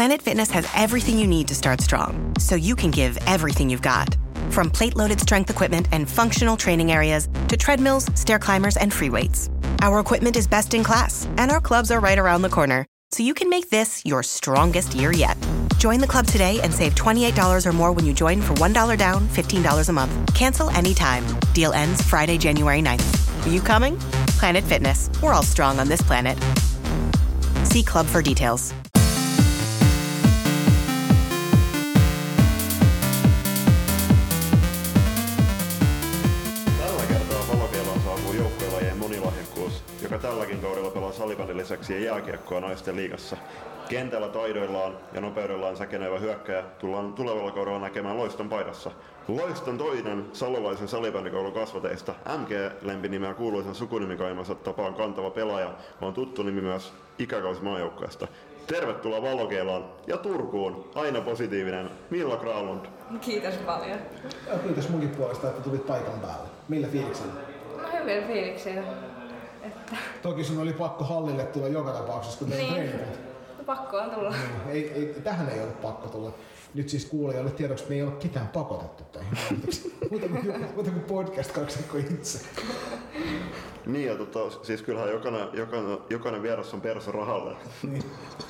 Planet Fitness has everything you need to start strong, so you can give everything you've got. From plate-loaded strength equipment and functional training areas to treadmills, stair climbers, and free weights. Our equipment is best in class, and our clubs are right around the corner, so you can make this your strongest year yet. Join the club today and save $28 or more when you join for $1 down, $15 a month. Cancel anytime. Deal ends Friday, January 9th. Are you coming? Planet Fitness. We're all strong on this planet. See club for details. Joka tälläkin kaudella pelaa salibändin lisäksi ja jääkiekkoa naisten liigassa. Kentällä taidoillaan ja nopeudellaan säkenevä hyökkäjä tullaan tulevalla kaudella näkemään Loiston paidassa. Loiston toinen salolaisen salibändikoulun kasvateista, MG-lempinimeä kuuluisen sukunimikaimansa tapaan kantava pelaaja, on tuttu nimi myös ikäkausimaajoukkueesta. Tervetuloa Valokeilaan ja Turkuun, aina positiivinen Milla Granlund. Kiitos paljon. Ja kiitos munkin puolesta, että tulit paikan päälle. Millä fiiliksellä? No hyvin fiiliksillä. Toki sun oli pakko hallille tulla joka tapauksessa, kun tein treenit. No, pakko on tulla. Ei, tähän ei ole pakko tulla. Nyt siis kuulijoille tiedoksi, että me ei ole ketään pakotettu tähän. Muuta kuin podcast-kaksikko itse. Niin ja siis kyllähän jokainen vieras on perso rahalle. Niin.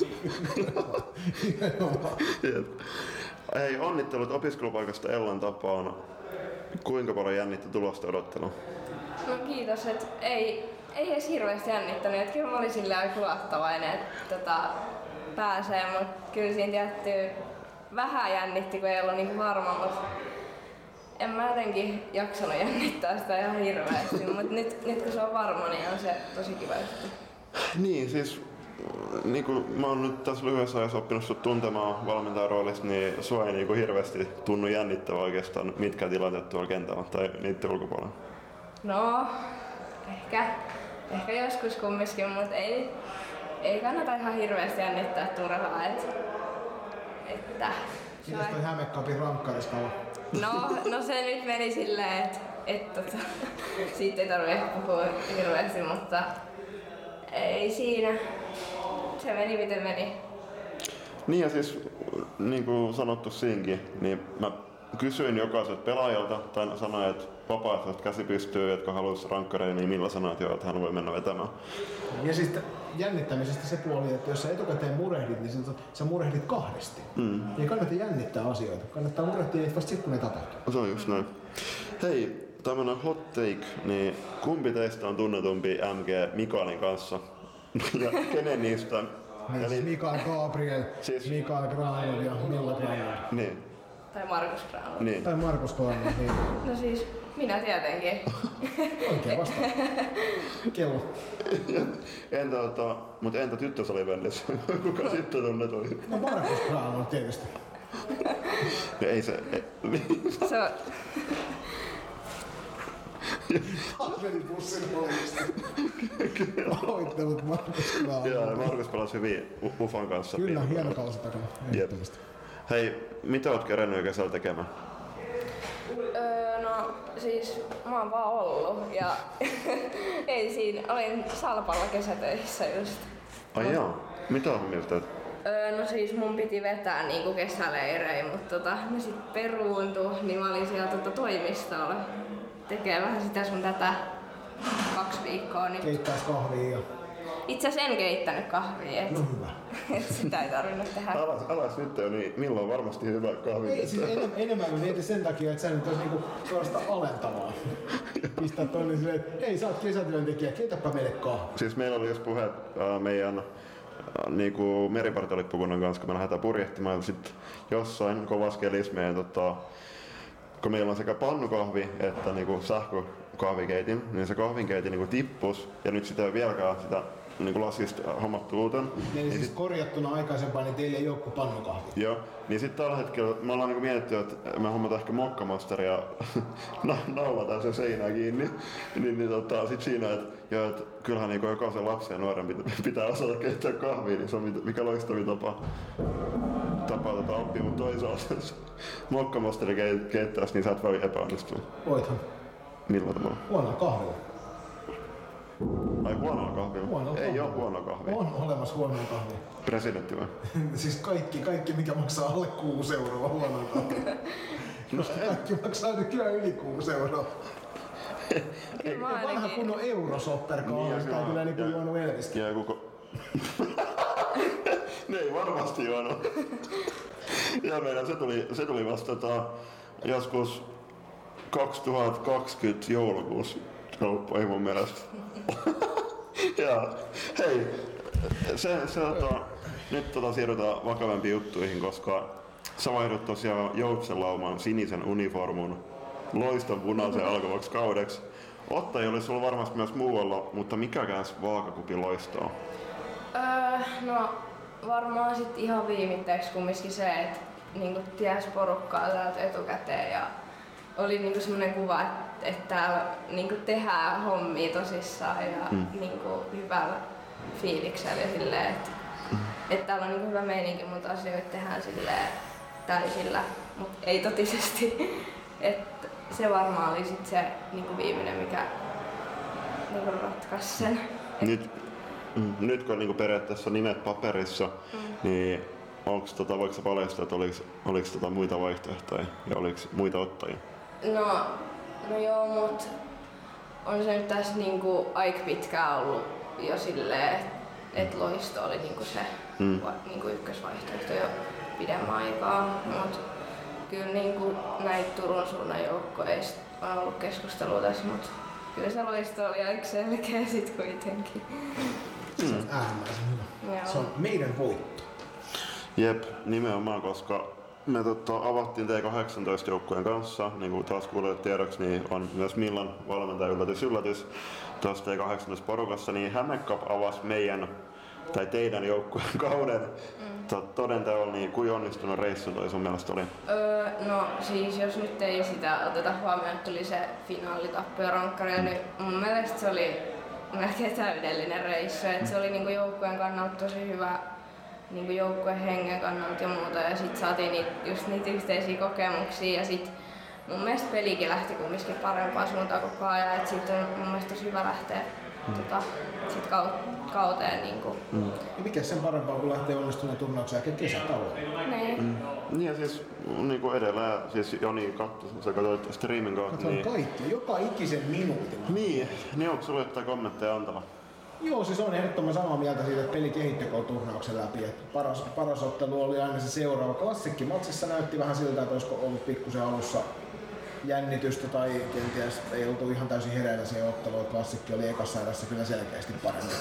Hei, onnittelut opiskelupaikasta Ellan tapaan. Kuinka paljon jännitti tulosta odottelua? No kiitos, että ei edes hirveästi jännittänyt. Että kyllä mä olin silleen aika luottavainen, että pääsee, mutta kyllä siinä tietty vähän jännitti, kun ei ollut niin varma, mutta en mä jotenkin jaksanut jännittää sitä ihan hirveästi, mutta nyt kun se on varma, niin on se tosi kiva juttu. Niin, siis niin kuin mä oon nyt tässä lyhyessä ajassa oppinut sut tuntemaan valmentajan roolista, niin sua ei niin hirveästi tunnu jännittävä oikeastaan mitkä tilanteet tuolla kentällä tai niiden ulkopuolella. No, ehkä joskus kumminkin, mutta ei kannata ihan hirveästi jännittää turhaa. Mitäs toi Hämeenkapin rankkariskala? No se nyt meni silleen, että siitä ei tarvitse puhua hirveästi, mutta ei siinä. Se meni miten meni. Niin ja siis niin kuin sanottu siinkin, niin mä kysyin jokaiselta pelaajalta tai sanoin, että vapaaehtoiset käsi pystyy, jotka haluaisi rankkareja, niin millä sanoit jo, että hän voi mennä vetämään. Ja siis jännittämisestä se puoli, että jos sä etukäteen murehdit, niin sä murehdit kahdesti. Ei kannata jännittää asioita. Kannattaa murehtia niitä vasta sitten, kun ne tapahtuu. Se on just näin. Hei, tämmönen hot take, niin kumpi teistä on tunnetumpi MG Mikaelin kanssa? Ja kenen niistä? Eli Mikael Gabriel, siis Mikael Granlund ja Milla Granlund. Niin. Tai Markus Granlund. Niin. Tai Markus Granlund, niin. No siis, minä tietenkin. Oikein vastaan. Kello. Entä tyttösalibändissä? Kuka sitten tunnetuin? No Markus Granlund tietysti. No ei se... Se on... Meni bussin hommista. Onnittelut Markus Granlund. Joo, Markus pelasi hyvin Ufan kanssa. Kyllä, hieno kausi takana. Hei, mitä oot kerennyt kesällä tekemään? No siis mä oon vaan ollut ja ei siinä, olin Salpalla kesätöissä just. Ai joo, mitä on mieltä? No siis mun piti vetää niinku kesäleirejä, mutta ne sit peruuntui, niin mä olin siellä toimistolla. Tekee vähän sitä sun tätä 2 viikkoa nyt. Keittäis kahvia ja... Itse asiassa en keittänyt kahvia, no hyvä. Sitä ei tarvinnut tehdä. Alas nyt jo, niin milloin varmasti hyvä kahvi? Ei, siis enemmän kuin mietin sen takia, että sä nyt olisi niinku suorastaan alentavaa. Pistää toinen silleen, että hei sä oot kesätyöntekijä, keitäpä meille kahvia. Siis meillä oli just puhe meidän niinku meripartiolippukunnan kanssa, kun me lähdetään purjehtimaan sit jossain kovassa kelissä meidän kun meillä on sekä pannukahvi että niinku sähkökahvikeitin, niin se kahvinkeitin niinku tippus ja nyt sitä ei vieläkään sitä niinku lasista hommattu uuten. Eli siis korjattuna aikaisempaan, niin teille ei ole kuin pannukahvi. Joo, niin sitten tällä hetkellä me ollaan niinku mietitty, että me hommataan ehkä mokkamasteria ja naulataan se seinää kiinni. Sit siinä, että kyllähän niinku jokaisen lapsen ja nuoren pitää osata keittää kahvia, niin se on mikä loistavin tapa oppia, mutta toisaalta jos mokkamasteri keittäisi, niin sä et voi epäonnistua. Voithan. Millä tavalla? Huonoa kahvilla. Ai huonoa kahvilla? Ei oo huonoa kahvia. On olemassa huonoa kahvia. Presidentti vai? Siis kaikki mikä maksaa alle 6 euroa huonoa kahvia. Kaikki maksaa nykyään yli 6 euroa. Vanha kunnon eurosopperkaan, sitä kyllä niinku juonut Elvistä. Ja ne ei varmasti juonut. Ja meidän se tuli vasta joskus 2020 joulukuussa kauppoihin mun mielestä. Ja hei, nyt siirrytään vakavampiin juttuihin, koska sä vaihdot tosiaan Joutsenlauman sinisen uniformun Loiston punaisen alkavaksi kaudeksi. Ottajia olisi sulla varmasti myös muualla, mutta mikä käänsi vaakakupin Loistoon? No varmaan sit ihan viimitteeksi kumminkin se, että niinku ties porukkaa täältä etukäteen ja oli niinku semmoinen kuva, että täällä niinku tehdään hommia tosissaan ja niinku hyvällä fiiliksellä ja silleen, että täällä on niinku hyvä meininki, mutta asioita tehdään silleen täysillä, mutta ei totisesti. Että se varmaan oli sit se niinku viimeinen, mikä niinku ratkaisi sen. Nyt kun niinku periaatteessa nimet paperissa, niin voiko sä paljastaa, että oliko muita vaihtoehtoja ja oliko muita ottajia? No joo, mut on se nyt tässä niinku aika pitkään ollut jo silleen, että Loisto oli niinku se niinku ykkösvaihtoehto jo pidemmän aikaa. Mut kyllä niinku näitä Turun suunnan joukkoista on ollut keskustelua tässä, mut kyllä se Loisto oli aika selkeä sit kuitenkin. Se on äärimmäisen hyvä. Joo. Se on meidän voitto. Jep, nimenomaan, koska me avattiin T18 joukkueen kanssa, niin kuin taas kuulijat tiedoksi, niin on myös Millan valmentaja yllätys tuossa T18 porukassa, niin Hämeenkap avasi teidän joukkueen kauden. Todenteolla, niin kuin onnistunut reissu toi sun mielestä oli? No siis jos nyt ei sitä oteta huomioon, että tuli se finaalitappio rankkarilla, niin mun mielestä se oli melkein täydellinen reissu. Et se oli niinku joukkueen kannalta tosi hyvä, niinku joukkueen hengen kannalta ja muuta. Ja sit saatiin niitä yhteisiä kokemuksia ja sit mun mielestä pelikin lähti kumminkin parempaan suuntaan koko ajan. Et sit on mun mielestä tosi hyvä lähteä sit kauteen. Niinku. Mikä sen parempaa kuin lähtee onnistuneen turnauksen jälkeen kesätauolle? Niin. Ja siis niinku edelleen, siis Joni sä katsoit streamin kautta. Katsoin kaikki, joka ikisen minuutin. Niin onko sulla jotain kommentteja antava? Joo, siis on ehdottoman samaa mieltä siitä, että peli kehittyy turnauksen läpi. Että paras ottelu oli aina se seuraava. Klassikki-matsissa näytti vähän siltä, että olisiko ollut pikkusen alussa jännitystä tai kenties ei oltu ihan täysin hereillä siihen otteluun. Klassikki oli ekassa erässä kyllä selkeästi paremmin.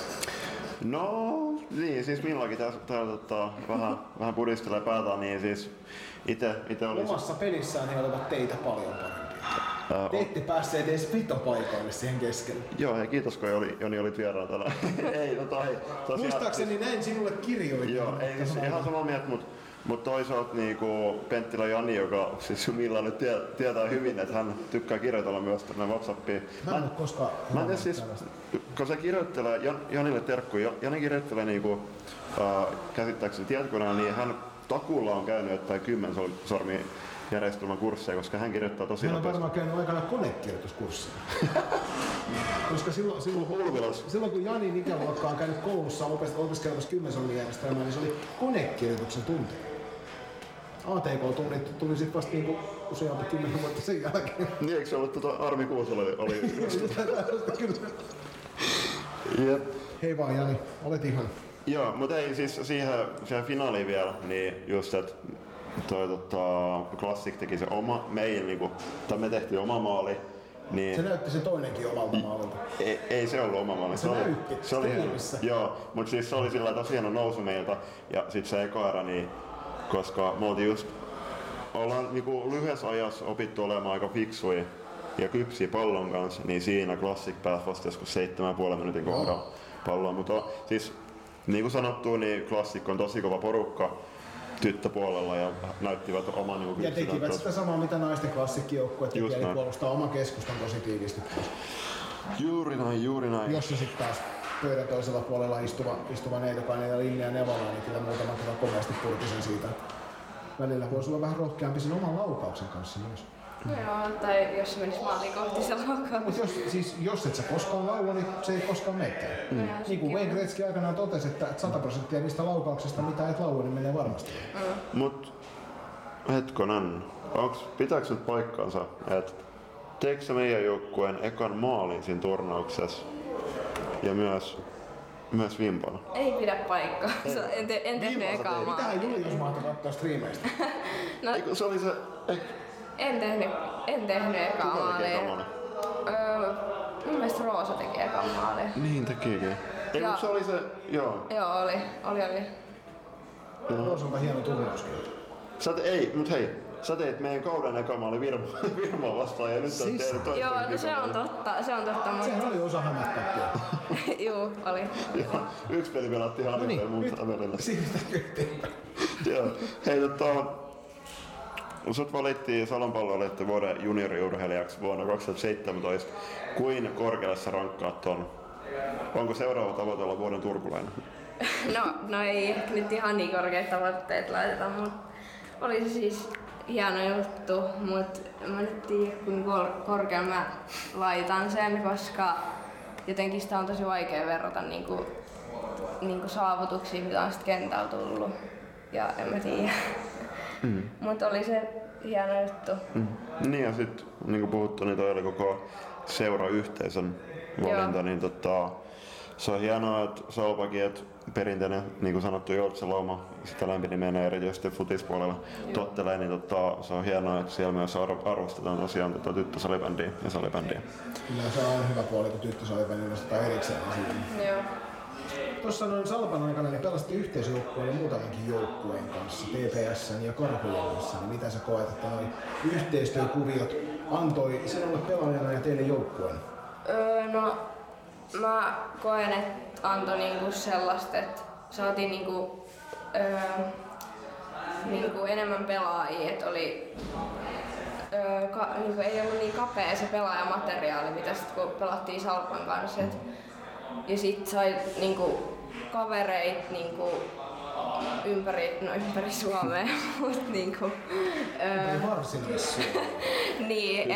No niin, siis Millakin täällä vähän pudistelee päätään, niin siis ite oli... Omassa pelissään he olivat teitä paljon parempia. Te ette päässeet edes vitopaikoille siihen keskelle. Joo, ja kiitos kun Joni olit vieraana täällä. Muistaakseni näin sinulle kirjoitin. Joo, ei siis ihan samaa mieltä, mutta toisaalta niinku Penttilä Jani, joka siis Milla nyt tietää hyvin, että hän tykkää kirjoitella myös tänne WhatsAppiin. Mä en ole koskaan... Mä en siis, kun se kirjoittelee, Janille terkkuja, Jani kirjoittelee niinku, käsittääkseni tietokoneella, niin hän takuulla on käynyt jotain 10 sormia järjestelmäkursseja, koska hän kirjoittaa tosi nopeasti. nopeasti. Hän on varmaan käynyt aikana konekirjoituskursseja. Koska silloin kun Janin ikäluokka on käynyt koulussa opiskelemassa 10 sormin järjestelmää, niin se oli konekirjoituksen tunti. ATK-tunnit tuli sitten vasta niinku useampi 10 vuotta sen jälkeen. Niin, eikö se ollut Armi Kuusala oli? Kyllä. Jep. Hei vaan Jani, olet ihan. Joo, mutta ei siis siihen finaaliin vielä, niin just että Classic teki se oma, me tehtiin oma maali. Niin se näytti se toinenkin omalta maalilta. Ei se ollut oma maali. Se näytti, se oli joo, mutta siis se oli sillä tosi hieno nousu meiltä. Ja sit se eka erä, niin, koska me ollaan niinku lyhyessä ajassa opittu olemaan aika fiksuja ja kypsiä pallon kanssa, niin siinä Classic pääsi vasta joskus 7,5 minuutin kohdalla palloa. Mutta siis niin kuin sanottu, niin Classic on tosi kova porukka tyttöpuolella ja näyttivät oman niinku ja tekivät sitä samaa mitä naisten klassikkijoukku, että teki, eli puolustaa oman keskustan tosi tiivisti. Juuri näin. Jos se sitten taas pöydän toisella puolella istuva Neitokainen ja Linnea Nevala, niin kyllä muutaman kerran komeasti purkisen siitä. Välillä voisi olla vähän rohkeampi sen oman laukauksen kanssa myös. Joo, tai jos se menisi maaliin kohti se laukaus. Jos et sä koskaan laula, niin se ei koskaan menekään. Niin kuin Wayne Gretzky aikanaan totesi, että 100% niistä laukauksista, mitä et laua, niin menee varmasti. Mut hetkonen, pitääkö nyt paikkaansa, että teekö se meidän joukkueen ekan maalin siinä turnauksessa ja myös vimpana? Ei pidä paikkaa. En tehnyt ekaa maalia. Mitähän Julius mahtoi katsoa striimeistä? No, eikö se oli se... En tehnyt ekaa maalia. Mun mielestä Roosa teki ekan maalia. Niin tekikin. Ei, mutta se oli se... Joo. Joo, oli. Roosalta hieno turnauskin. Sä teit meidän kauden eka maali Virmaa vastaan ja nyt on tehnyt toista. Joo, no se on totta. Mutta... Sehän oli osa Hämeenkapia. Juu, oli. Yksi peli pelattiin Hanifeen muuta välillä. Siitä kyllä. Joo. Hei, sut valittiin Salon Palloilijoiden vuoden junioriurheilijaksi vuonna 2017. Kuin korkealle sä rankkaat ton? Onko seuraava tavoite olla vuoden turkulainen? No ei ehkä nyt ihan niin korkeat tavoitteet laiteta, mutta oli se siis hieno juttu, mutta mä nyt tiedä kuinka korkean mä laitan sen, koska jotenkin sitä on tosi vaikea verrata niinku saavutuksia, mitä on sit kentällä tullut. Ja en mä tiedä. Mutta oli se hieno juttu. Niin ja sit niinku puhuttu, niin toi oli koko seurayhteisön valinta, niin se on hienoa, että Salpakin, että perinteinen, niin kuin sanottu, Joutsenlauma, sitä lempinimenä erityisesti futispuolella tottelee, niin se on hienoa, että siellä myös arvostetaan tosiaan tyttösalibändiä ja salibändiä. Kyllä se on aina hyvä puoli, kun tyttösalibändiä nostetaan erikseen asiaan. Joo. Tuossa noin Salpan aikana niin pelasti yhteisjoukkueella muutamankin joukkueen kanssa, TPS:n ja Karhujen kanssa. Niin mitä sä koet, että noi yhteistyökuviot antoi sinulle pelaajana ja teille joukkueen? No mä koen, että antoi niinku sellaista, että saatiin niinku enemmän pelaajia, että oli niinku ei ollut niin kapea se pelaajamateriaali, mitä sit kun pelattiin Salpan kanssa. Ja sit sai niinku kavereit niinku ympäri Suomea, mut niinku niin,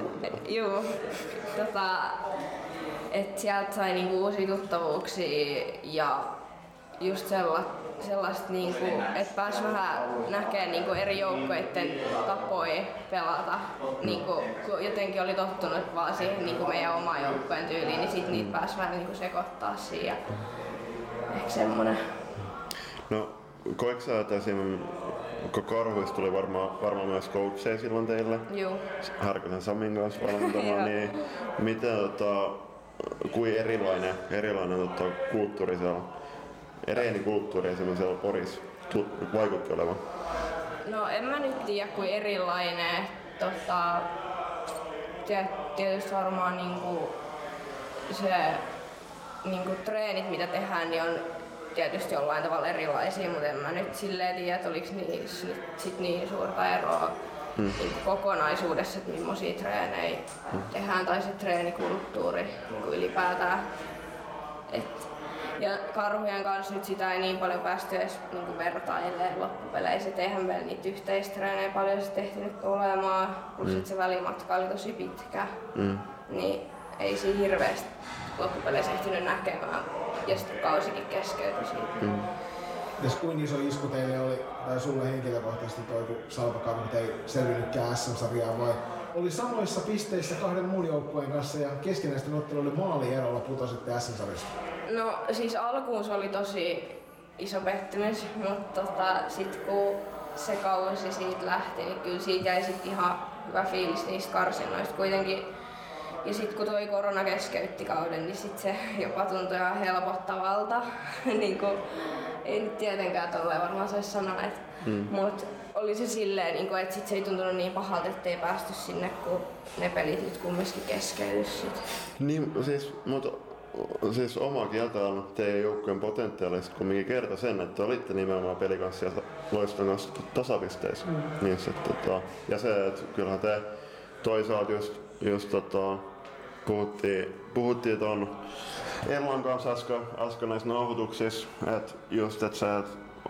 et sieltä sai niinku uusia tuttavuuksia ja just sellaista niinku, että pääsi vähän näkemään niinku eri joukkueiden tapoja pelata. Niinku, kun jotenkin oli tottunut vaan siihen niinku meidän omaan joukkueen tyyliin, niin sit niitä pääsi vähän niinku sekoittaa siihen. Ehkä semmonen. No, koetko sä, että esimerkiksi Karhuista tuli varmaan myös coacheja silloin teille? Joo. Harkosen Samin kanssa valmentamaan, niin miten kuin erilainen kulttuuri siellä, kulttuuri esimerkiksi siellä Porissa vaikutti olevan? No en mä nyt tiedä kuin erilainen. Tietysti varmaan niinku se niinku treenit mitä tehdään niin on tietysti jollain tavalla erilaisia, mutta en mä nyt silleen tiedä, että oliko niissä sit niin suurta eroa niin kokonaisuudessa, että millaisia treenejä tehdään tai se treenikulttuuri niin ylipäätään. Ja Karhujen kanssa nyt sitä ei niin paljon päästy edes niin vertailemaan loppupeleissä, et eihän meillä niitä yhteistreenejä paljon tehtynyt olemaan, plus se välimatka oli tosi pitkä, niin ei siinä hirveästi loppupeleissä ehtinyt näkemään ja sitten kausikin keskeytyi siitä. Jos kuinka iso isku teille oli, tai sulle henkilökohtaisesti toi, kun Salpa ei selvinnytkään SM-sarjaa, vai oli samoissa pisteissä kahden muun joukkueen kanssa ja keskinäisten otteluiden maalierolla putositte SM-sarjasta? No siis alkuun se oli tosi iso pettymys, mutta sitten kun se kausi siitä lähti, niin kyllä siitä jäi sit ihan hyvä fiilis niistä karsinnoista kuitenkin. Ja sitten kun toi korona keskeytti kauden, niin sit se jopa tuntui ihan helpottavalta. Niin ei nyt tietenkään tolleen varmaan saisi sanoa, mutta oli se silleen, että sit se ei tuntunut niin pahalta, ettei päästy sinne, kun ne pelit nyt kumminkin keskeytys sit. Niin, siis oma kieltä on teidän joukkueen potentiaalista kumminkin kertoi sen, että olitte nimenomaan pelikanssi ja Loiston kanssa tasapisteissä. Ja se, että kyllähän te toisaalta just puhuttiin ton Ellan kanssa äsken näissä nauhoituksissa, että just että sä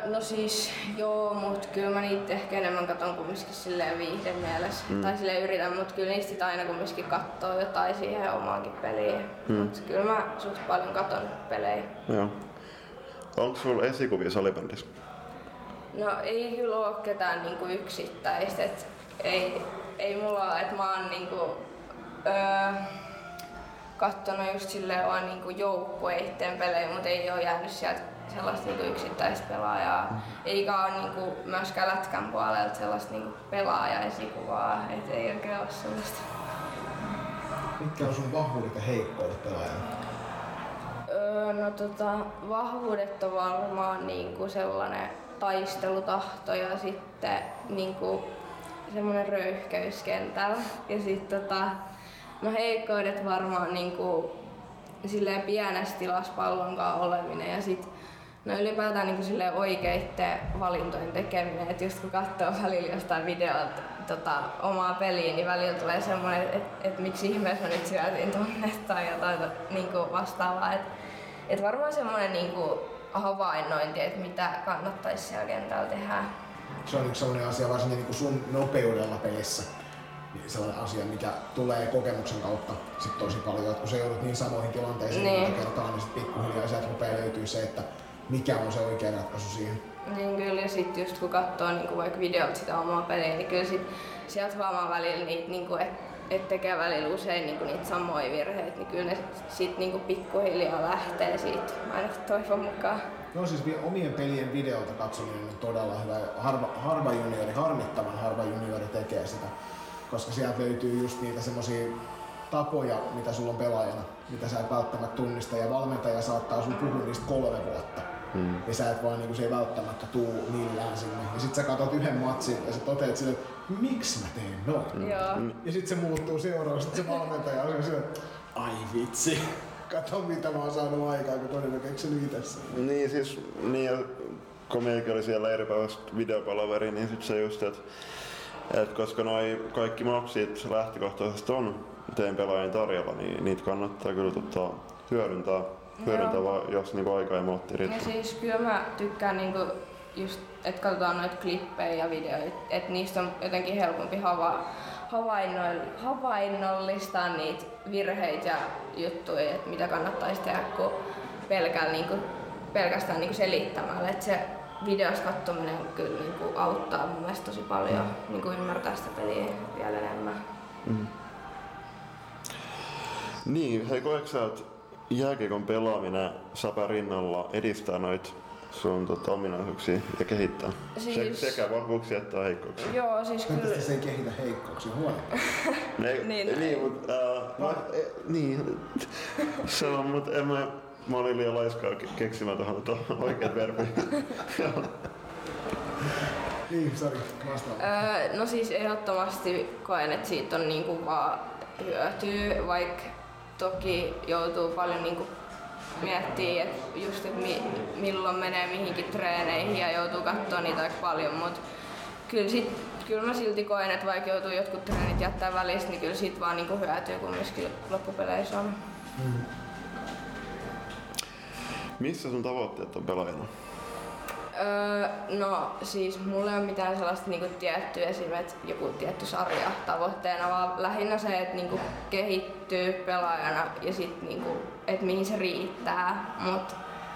No siis joo, mut kyllä mä niitä ehkä enemmän katon kumminkin silleen viihden mielessä. Tai silleen yritän, mut kyllä niistä aina kumminkin kattoo jotain siihen omaankin peliin. Mut kyllä mä suht paljon katon pelejä. Joo. Onko sulla esikuvia salibändissä? No ei kyllä oo ketään niinku yksittäistä. Ei mulla oo, että mä oon niinku kattonut just silleen vaan niinku joukkueitten pelejä, mutta ei oo jäänyt sieltä sellaista niinku yksittäistä pelaajaa. Eikä oo niinku myöskään lätkän puolelta sellaista niinku pelaaja-esikuvaa, et ei oikein oo sellaista. Mitkä on sun vahvuudet ja heikkoudet pelaajana? Vahvuudet on varmaan niinku sellainen taistelutahto ja sitten niinku semmoinen röyhkeys kentällä. Ja sitten no heikkoudet varmaan niinku silleen pienessä tilassa pallonkaan oleminen ja sit no ylipäätään niinku silleen oikeitten valintojen tekeminen, että just kun katsoo välillä jostain videolta omaa peliä, niin välillä tulee semmoinen, että miksi ihmeessä mä nyt syötin tonne tai jotain niinku vastaavaa. Et varmaan semmoinen niinku havainnointi, että mitä kannattaisi siellä kentällä tehdä. Se on sellainen asia varsinkin niin kuin sun nopeudella pelissä. Niin sellainen asia, mikä tulee kokemuksen kautta sit tosi paljon. Kun sä joudut niin samoihin tilanteisiin niin kertaan, niin sit pikkuhiljaa sieltä rupeaa löytyy se, että mikä on se oikea ratkaisu siihen. Niin kyllä, ja sit just kun katsoo niin vaikka videolta sitä omaa peliä, niin kyllä sit sieltä huomaa välillä niitä, niin että tekee välillä usein niin niitä samoja virheitä, niin kyllä ne sit niin pikkuhiljaa lähtee siitä, ainakin toivon mukaan. No siis omien pelien videolta katsominen on todella hyvä. Harmittavan harva juniori tekee sitä, koska sieltä löytyy just niitä semmosia tapoja, mitä sulla on pelaajana, mitä sä et välttämättä tunnista, ja valmentaja saattaa sun puhua niistä 3 vuotta. Ja sä et vaan niinku, se ei välttämättä tuu millään sinne. Ja sit sä katot yhden matsin ja sä toteat sille, että miksi mä teen noin? Ja sit se muuttuu seuraavaksi, sit se valmentaja on sille, ai vitsi. Kato mitä mä oon saanut aikaa, kun toinen on keksinyt itse. Niin siis, kun meikä oli siellä eri päivästä videopalaveri, niin sit se just, että koska noi kaikki mapsit lähtökohtaisesti on teidän pelaajien tarjolla, niin niitä kannattaa kyllä hyödyntää vaan, jos niinku aika ei muutti riittää. Ja siis kyllä mä tykkään niinku just, että katsotaan noita klippejä ja videoita, että niistä on jotenkin helpompi havainnollistaa niitä virheitä ja juttuja, että mitä kannattaisi tehdä, kuin pelkästään niinku selittämällä. Et se videosta katsominen kyllä niinku auttaa mun mielestä tosi paljon niinku ymmärtää sitä peliä vielä enemmän. Niin, hei koetko sä, että jääkiekon pelaaminen Sapän rinnalla edistää noit sun ominaisuuksia ja kehittää? Siis sekä vahvuuksia että heikkouksia. Joo, siis kyllä. Tästä se ei kehitä heikkouksia huonoa. Se on, mutta mä olin liian laiskaa keksimään tuohon oikeat verbi. Niin, sori, vastaan. No siis ehdottomasti koen, että siitä on niinku vaan hyötyä, vaikka toki joutuu paljon niinku miettimään, että just milloin menee mihinkin treeneihin ja joutuu katsoa niitä aika paljon, mutta kyllä mä silti koen, että vaikka joutuu jotkut treenit jättää välistä, niin kyllä siitä vaan niinku hyötyy, kun myöskin loppupeleissä on. Missä sun tavoitteet on pelaajana? No siis mulla ei ole mitään sellaista niinku tiettyä, esimerkiksi joku tietty sarja tavoitteena, vaan lähinnä se, että niinku kehittyy pelaajana ja sit niinku, että mihin se riittää. Mut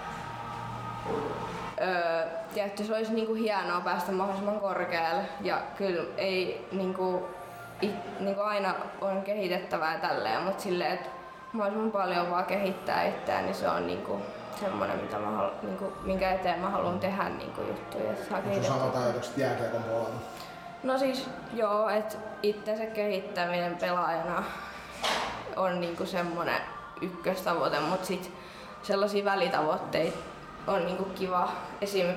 tietty se olisi niinku hienoa päästä mahdollisimman korkealle ja kyllä ei niinku aina on kehitettävää tälleen, mutta silleen, että mahdollisimman paljon vaan kehittää itseään, niin se on niinku semmoinen, mitä mä minkä eteen mä haluan tehdä juttuja. Onko sun samat ajatukset jääkiekon puolella? No siis joo, että itsensä kehittäminen pelaajana on niinku semmoinen ykköstavoite, mutta sit sellaisia välitavoitteita on niinku kiva esim.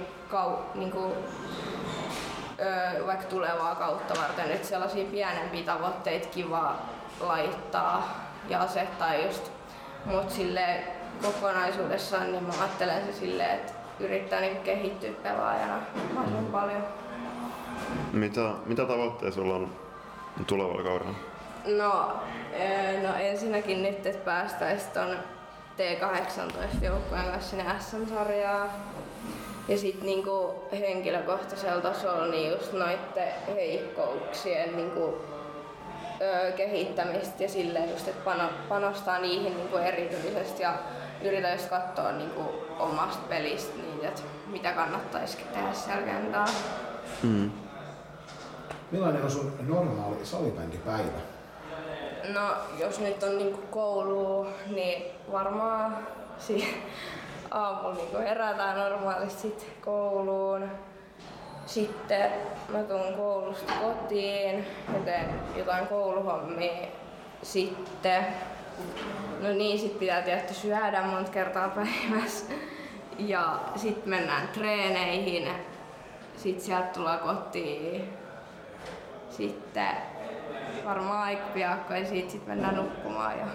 Vaikka tulevaa kautta varten, että sellaisia pienempiä tavoitteita kiva laittaa ja asettaa just, mut silleen kokonaisuudessaan niin mä ajattelen se silleen, että yrittää niinku kehittyä pelaajana mahdollisimman paljon. Mitä tavoitteita sulla on tulevalla kaudella? No ensinnäkin nyt, että päästäisiin ton T18-joukkueen kanssa sinne SM-sarjaan. Ja sit niinku henkilökohtaisella tasolla niin just noitten heikkouksien niinku, kehittämistä ja silleen just, että panostaa niihin niinku erityisesti ja yritän just katsoa niinku omasta pelistä niitä, että mitä kannattaisikin tehdä siellä kentällä. Millainen on sun normaali salibändipäivä? No jos nyt on niinku koulu, niin varmaan aamulla niinku herätään normaalisti sit kouluun. Sitten mä tuun koulusta kotiin ja teen jotain kouluhommia. Sitten no niin, sit pitää tietysti syödä monta kertaa päivässä. Ja sit mennään treeneihin. Sit sieltä tullaan kotiin. Sitten varmaan aika piakko ja sit mennään nukkumaan. Ja...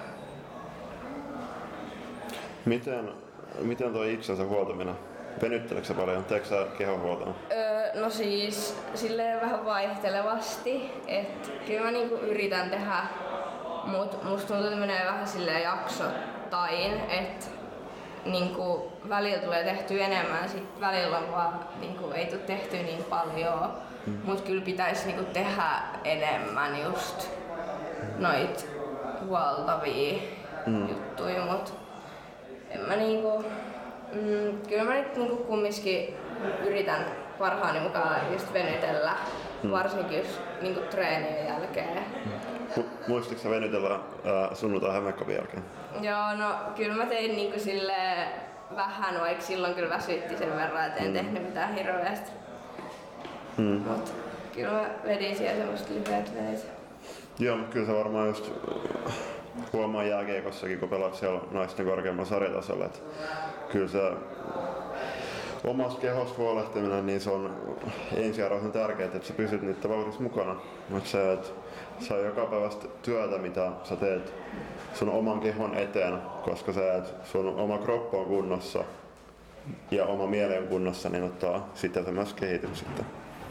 Miten toi itsensä huoltaminen? Venytteleksä sä paljon? Teekö sä kehonhuoltoa? No siis silleen vähän vaihtelevasti. Et kyllä mä niinku yritän tehdä, mut musta tuntuu, että menee vähän silleen jaksottain. Et niinku välillä tulee tehtyä enemmän, sit välillä vaan niinku ei tule tehtyä niin paljon. Mut kyllä pitäisi niinku tehdä enemmän just noit huoltavia juttuja, mut en mä niinku... kyllä mä nyt niinku kumminkin yritän parhaani mukaan just venytellä, varsinkin just niinku treenien jälkeen. Muistitko sä venytellä sunnuntai Hämeenkopin jälkeen? Joo, no kyllä mä tein niinku silleen vähän, vaikka silloin kyllä väsytti sen verran, et en tehnyt mitään hirveästi. Mut kyllä mä vedin siellä semmoset lyhyet vedet. Joo, mutta kyllä se varmaan just huomaa jääkiekossakin, kun pelaat siellä naisten korkeammalla sarjatasolla, että kyllä se omasta kehosta huolehtiminen, niin se on ensiarvoisen tärkeää, että sä pysyt niiden vauhdissa mukana. Mutta se, että se on joka päivästä työtä, mitä sä teet sun oman kehon eteen, koska se, että sun oma kroppa on kunnossa ja oma mieli on kunnossa, niin ottaa sitten myös kehitys sitten.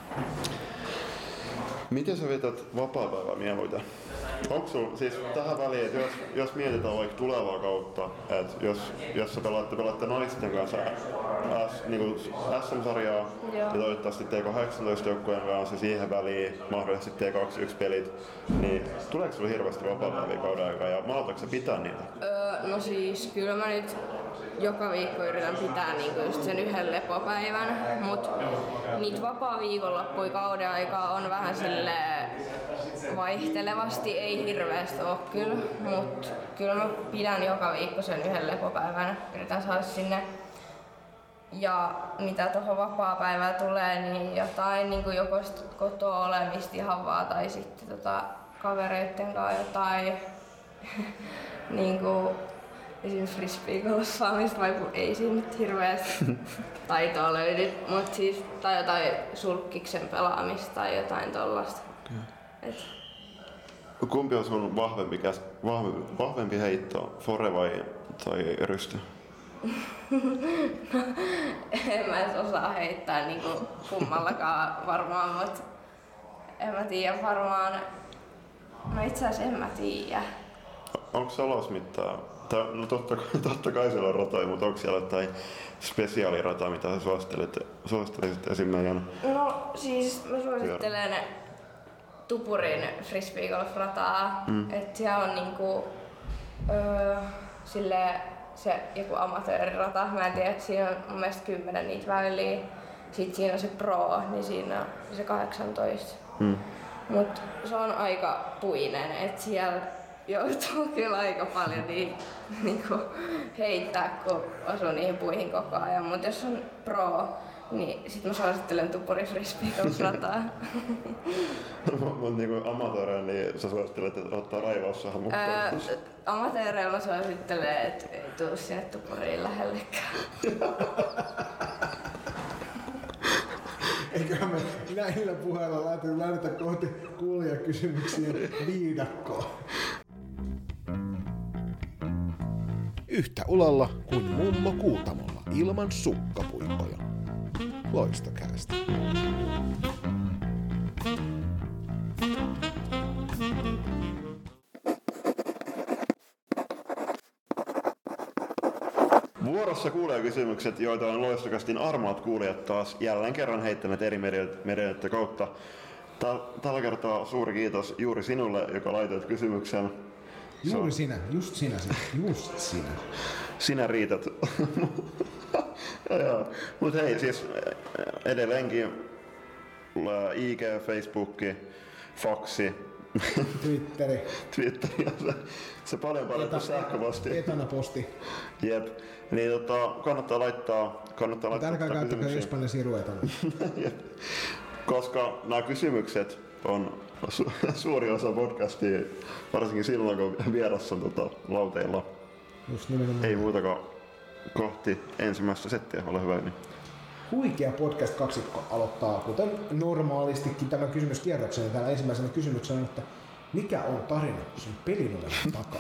Miten sä vietät vapaa-päivää mieluiten? Onko sulla, siis tähän väliin, että jos mietitään vaikka tulevaa kautta, että jos sä pelaatte naisten kanssa niin SM-sarjaa ja toivottavasti T18 joukkueen kanssa siihen väliin mahdollisesti T21-pelit, niin tuleeko sulla hirveästi vapaa-päiviä kauden aikaa ja maltatko sä pitää niitä? No siis kyllä mä nyt joka viikko yritän pitää niinku just sen yhden lepopäivän, mut niitä vapaa-viikonloppuja kauden aikaa on vähän silleen vaihtelevasti, ei hirveästi oo kyllä, mut kyllä mä pidän joka viikko sen yhden lepopäivän, yritän saada sinne. Ja mitä tuohon vapaa-päivään tulee, niin jotain niinku joko kotoa olemista ihan vaan tai sitten kavereitten kanssa jotain niinku esimerkiksi frisbeegolfaamista, vaikka ei siinä nyt hirveästi taitoa löydy, mut siis tai jotain sulkkiksen pelaamista tai jotain tollasta. Okay. Kumpi on sun vahvempi heitto, fore vai tai rysty? No, en mä edes osaa heittää niinku kummallakaan varmaan, mut en mä tiedä varmaan. No itse asiassa en mä tiedä. Onko se alas mitään? No totta kai siellä on ratoja, mutta onko siellä jotain spesiaalirataa, mitä sä suosittelisit esim. Meidän? No siis mä suosittelen Tupurin frisbeegolf-rataa, että siellä on niinku se joku amatöörirata, mä en tiedä, että siinä on mun mielestä 10 niitä väyliä. Sitten siinä on se pro, niin siinä on se 18. Mut se on aika puinen, että siellä joutuu kyllä aika paljon niinku heittää, kun osuu niihin puihin koko ajan. Mut jos on pro, niin sit mä suosittelen Tupurin frisbeegolf-rataa. Mut niinku amatööreillä, niin sä suosittelet, että ottaa raivaussahan mukaan? Amatööreillä suosittelen, että ei tuu sinne Tupuriin lähellekään. Eiköhän me näillä puheilla lähdetä kohti kuulijakysymyksien viidakkoa. Yhtä ulalla kuin mummo Kuutamolla ilman sukkapuikkoja. Loistokäästä. Vuorossa kuulijakysymykset, joita on Loistokastin armaat kuulijat taas jälleen kerran heittäneet eri medioiden kautta. Tällä kertaa suuri kiitos juuri sinulle, joka laitoit kysymyksen. Juuri sinä, just sinä. Sinä riität. Mut hei, siis edelleenkin IG, Facebook, Foxi, Twitteri ja se paljon parempi sähköposti. Etanaposti. Jep. Niin kannattaa laittaa älkää käyttäkää Espanjan siru etana. Koska nämä kysymykset on suuri osa podcastia, varsinkin silloin kun vieras on lauteilla. Just nimenomaan. Ei muutakaan kohti ensimmäistä settiä, ole hyvä. Niin. Huikea podcast-kaksikko aloittaa, kuten normaalistikin tämän kysymyskierroksen. Täällä ensimmäisenä kysymyksenä on, että mikä on tarina sun pelinumeron takaa?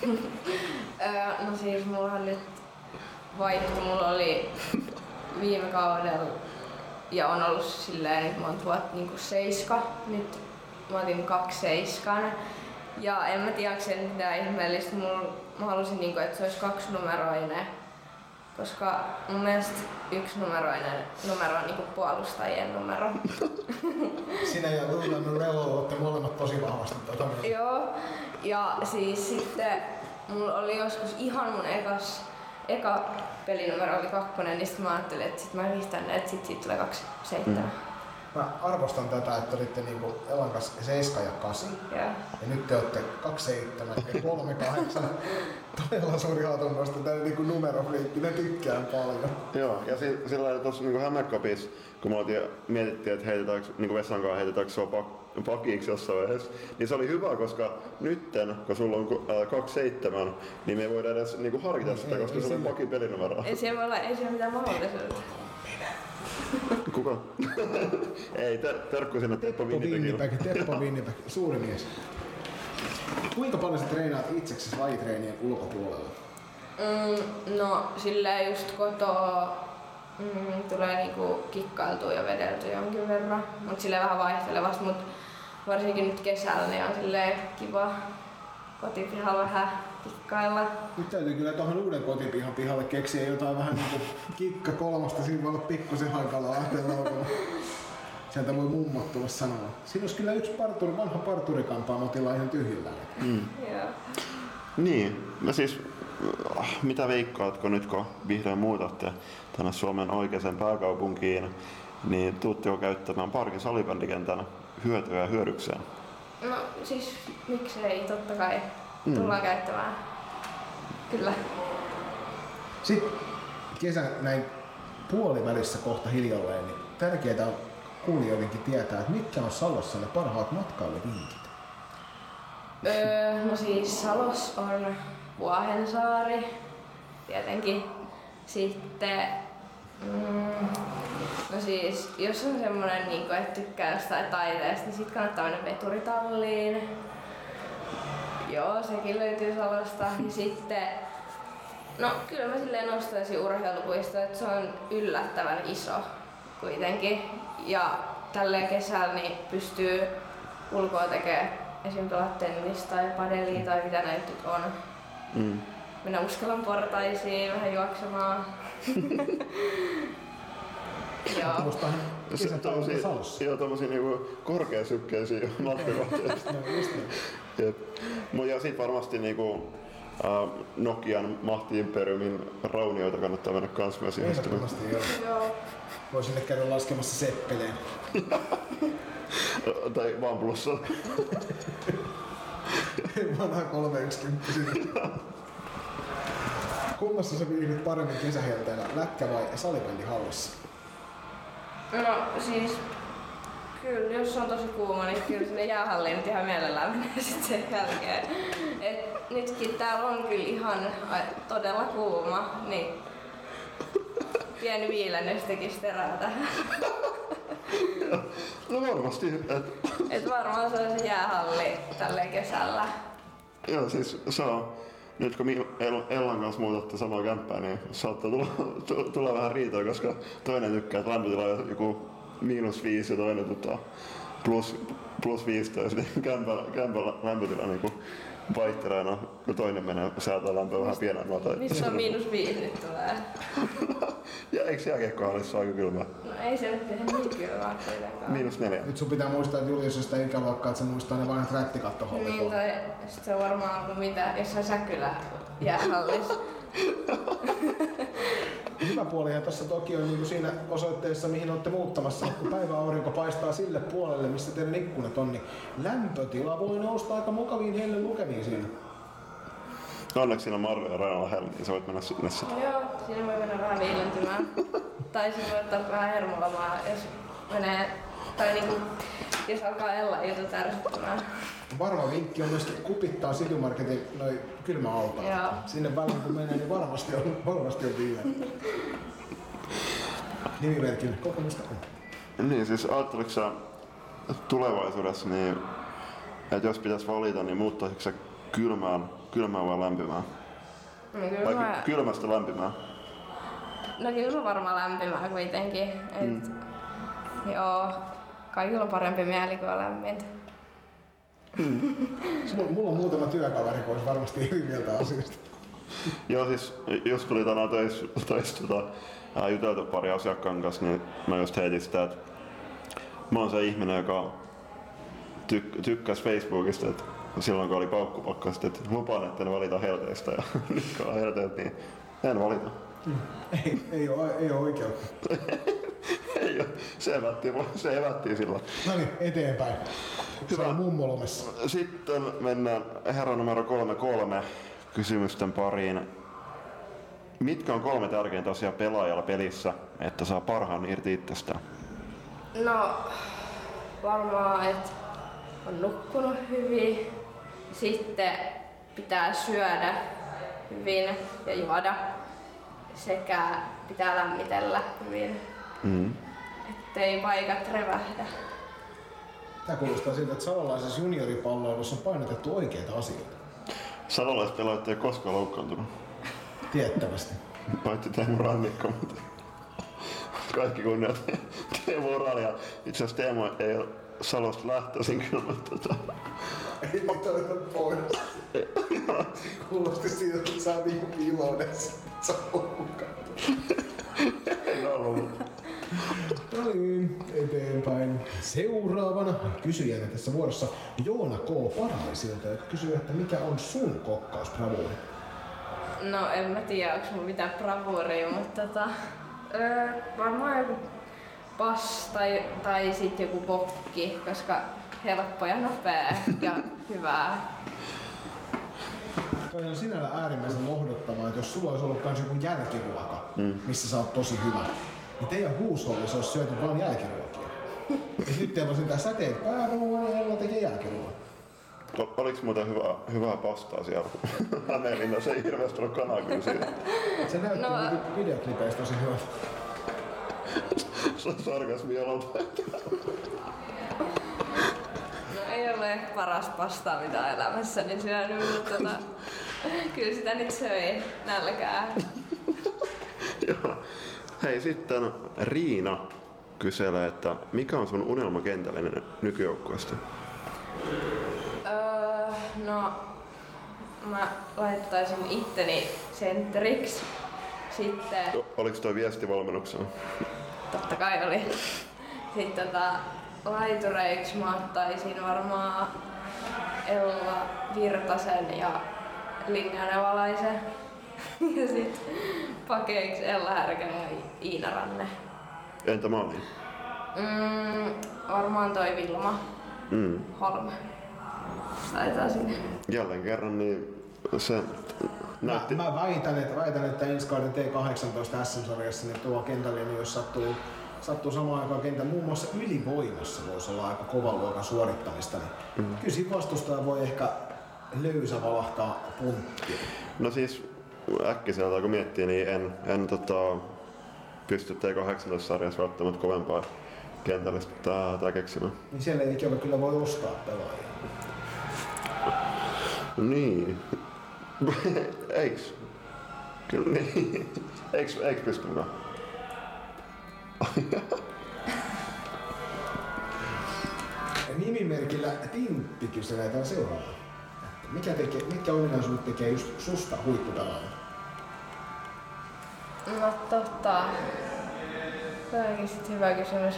No siis mullahan nyt vaihtui. Mulla oli viime kaudella ja on ollut silleen, että mä oon 7. Nyt mä otin 27. Ja en mä tiedä, onko se mitään ihmeellistä. Mä halusin, että se olisi 2-numeroinen. Koska mun mielestä 1-numeroinen numero on puolustajien numero. Sinä ja Lullan Rello olette molemmat tosi vahvasti mieltä. Joo, ja siis sitten mulla oli joskus ihan mun eka pelinumero oli 2, niin sitten mä ajattelin, että sit mä yhdistän ne, että siitä tulee 27. Mä arvostan tätä, että olitte Elan kanssa 7 ja 8. Yeah. Ja nyt te olette 27 ja 38. Todella suuri hatunnosta. Tää numerofliikki, ne tykkään paljon. Joo, ja sillä lailla tuossa Hämeenkopissa, kun me mietittiin, että Vessankaan heitetäänkö sua pakiksi jossain vaiheessa, niin se oli hyvä, koska nytten, kun sulla on 27, niin me ei voida edes harkita sitä, koska sulla on pakin pelinumero. Ei siellä mitään mahdollisuutta. Kuka? Ei, terkku sinne Teppo Winnipegille. Teppo Winnipeg, suuri mies. Kuinka paljon sä treenaat itseksesi lajitreenien ulkopuolella? No silleen just kotoa tulee kikkailtua ja vedeltyä jonkin verran. Mut silleen vähän vaihtelevasti, mut varsinkin nyt kesällä niin on silleen kiva kotipihalla vähän kikkailla. Nyt täytyy kyllä tuohon uuden kotipihan pihalle keksiä jotain vähän kikka 3, siinä voi olla pikkusen hankalaa ajatella. Sieltä voi mummot tulla sanoa. Siinä olisi kyllä yksi vanha parturikampaamotila ihan tyhjillään. Yeah. Niin, no siis mitä veikkaatko nyt kun vihdoin muutatte tänne Suomen oikeaan pääkaupunkiin, niin tuutteko käyttämään Parkin salibändikentän hyötyä ja hyödykseen? No siis miksei, totta kai tullaan käyttämään. Kyllä. Sitten kesän näin puolivälissä kohta hiljalleen, niin tärkeää on kuulijoidenkin tietää, että mitkä on Salossa ne parhaat matkailuvinkit? No siis Salos on Vuohensaari, tietenkin. Sitten no siis jos on semmonen, että tykkää jostain taiteesta, niin sit kannattaa mennä veturitalliin. Joo, sekin löytyy Salosta. Ja sitten, no kyllä mä silleen nostaisin urheilupuistoa, että se on yllättävän iso kuitenkin. Ja tälleen kesällä niin pystyy ulkoa tekemään esim. Tennistä tai padelia tai mitä näitä nyt on. Mennä uskallan portaisiin, vähän juoksemaan. Joo. Kesätauolla Salossa. Joo, tommosia korkeasykkeisiä matkakohteita. Ja sit varmasti Nokian Mahti-imperiumin raunioita kannattaa mennä kans myös ihastumaan. Ehdottomasti joo. Voi sinne käydä laskemassa seppeleen. Tai vaan plussa. Vanha 310. Kummassa sä viihdyt paremmin kesähelteellä, lätkä- vai salibändihallissa? No siis kyllä, jos on tosi kuuma, niin kyllä sinne jäähalliin nyt ihan mielellään menee sit sen jälkeen. Et nytkin täällä on kyllä ihan todella kuuma, niin pieni viilennys tekis terää tähän. No varmasti. Et varmaan se on se jäähalli tälleen kesällä. Joo, siis se on. Nyt kun Ellan kanssa muutatte samaa kämppää, niin saattaa tulla vähän riitoa, koska toinen tykkää, että lämpötila on joku -5 ja toinen +15, niin kämpän lämpötila vaihtelee, no toinen menee säätää lämpöä vähän pienemmältä. Missä on -5 nyt tulee? Ja eikö jääkiekkohallissa aika kylmää? No ei se nyt ihan niin kylmää kuitenkaan. -4. Nyt sun pitää muistaa, että Julius on sitä ikäluokkaa, että se muistaa ne vanhat rättikattohallit. Niin, tai sit se on varmaan ollut mitä, jossain Säkylä jäähallissa. Hyvä puolihan tässä toki on niin kuin siinä osoitteessa, mihin olette muuttamassa, kun päiväaurinko paistaa sille puolelle, missä teidän ikkunat on, niin lämpötila voi nousta aika mukaviin heille lukemiin siinä. Onneksi siinä on Marve ja Raina lähellä, niin sä voit mennä sinne sitten. Joo, siinä voi mennä vähän viilentymään. Tai siinä voi ottaa vähän hermolamaa, jos menee, tai niinku, jos alkaa jutut ärsyttämään. Varma vinkki on myöskin kupittaa City Marketin noi kylmäautoa. Joo. Sinne väliin kun menee, niin varmasti on viileä. Nimimerkin kokemusta on. Niin, siis ajatteliko sä tulevaisuudessa, niin, että jos pitäisi valita, niin muuttaisitko sä kylmään vai lämpimään? No, kyllä Vai mä, kylmästä lämpimään? no kyllä varmaan lämpimää kuitenkin. Et, joo, kaikilla on parempi mieli kuin on lämmintä. Mulla on muutama työkaveri, kun olisi varmasti eri mieltä asiasta. Joo, siis jos tuli tänään töissä juteltu pari asiakkaan kanssa, niin mä just heitin sitä, että mä oon se ihminen, joka tykkäsi Facebookista, että silloin kun oli paukkupakkaset, että lupaan, että en valita helteistä ja nyt kun on helteet, niin en valita. Ei ole oikeutta. Ei ole, se evättiin silloin. No niin, eteenpäin. Se Hyvä. on mummolomessa. Sitten mennään herra numero 3 kysymysten pariin. Mitkä on 3 tärkeintä asiaa pelaajalla pelissä, että saa parhaan irti itsestään? No, varmaan, että on nukkunut hyvin. Sitten pitää syödä hyvin ja juoda. Sekä pitää lämmitellä hyvin, ettei paikat revähdä. Tämä kuulostaa siltä, että salolaisessa junioripalloilussa on painotettu oikeita asioita. Salolaispelaajat ei ole koskaan loukkaantunut. Tiettävästi. Paitsi Teemu Rannikko, mutta kaikki kunniat Teemu Oral. Ja itse asiassa Teemu ei ole Salosta lähtöisin kyllä, mutta Ei toita pois. Kuulosti siitä, että sä oot niinku iloudessa. Sä en ollut. No niin, eteenpäin. Seuraavana kysyjänä tässä vuorossa Joona K. Paraisilta, joka kysyy, että mikä on sun kokkausbravuuri? No en mä tiedä, onko mun mitään bravuuria, mutta varmaan joku pas tai sit joku bokki, koska helppo ja nopea ja hyvää. Toi on sinällä äärimmäisen lohduttavaa, että jos sulla olisi ollut kans joku jälkiruoka, missä sä oot tosi hyvä, niin teidän huushollissa olisi syöty vaan jälkiruokia. Ja nyt teillä on sitä säteet pääruoan ja jolla tekee jälkiruoan. Oliko muuten hyvää pastaa siellä? Hämeenlinnassa ei hirveästi ollut kanaa kyllä siitä. Se näytti videoklipeistä tosi hyvältä. Se on sarkasmia lopettaa. No ei ole ehkä paras pastaa mitä elämässäni syönyt, mutta kyllä sitä nyt söi nälkää. Joo. Hei, sitten Riina kyselee, että mikä on sun unelmakentällinen nykyjoukkueesta? No, mä laittaisin itteni sentteriksi. Sitten, Oliko toi viestivalmennuksena? totta kai oli. Sitten laitureiksi mä ottaisin varmaan Ella Virtasen ja Linja Nevalaisen. Ja sit pakeiksi Ella Härkänen ja Iina Ranne. Entä maaliin? Varmaan toi Vilma Holm. Taitaa sinne. Jälleen kerran niin se näytti. Mä väitän, että ensi kauden T18 SM-sarjassa niin tuo kentällinen, jos sattuu samaan aikaan kentän, muun muassa ylivoimassa voisi olla aika kovan luokan suorittamista, niin kyllä siinä vastustaja voi ehkä löysä valahtaa punttiin. No siis äkkiseltä kun miettii, niin en pysty T18-sarjassa välttämättä kovempaa kentällistä tää keksimään. Niin siellä ei ikävä kyllä voi ostaa pelaajia. Niin. Eiks? Kyllä niin. Eiks pystynyt? Nimimerkillä Tintti kyselee täällä seuraavaa. Mitkä ominaisuudet tekee just susta huippupelaajan? No tämäkin sit hyvä kysymys.